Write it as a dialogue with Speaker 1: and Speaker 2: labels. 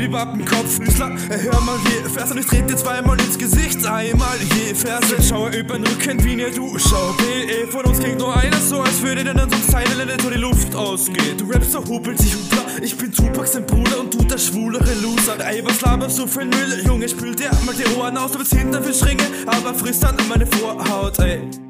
Speaker 1: ab den Kopf. Hör mal je Vers und ich trete dir zweimal ins Gesicht. Einmal je Vers, schaue über den Rücken wie ne Duschau. BE von uns klingt nur einer so, als würde dann an so einem Silent wo die Luft ausgeht. Du rappst so hupelt sich Hupla, ich bin Tupac sein Bruder und du der schwulere Loser. Ey, was laberst du für ein Müll, Junge, spült dir mal die Ohren aus, du bist Hinterfischringe, aber frisst dann meine Vorhaut, ey.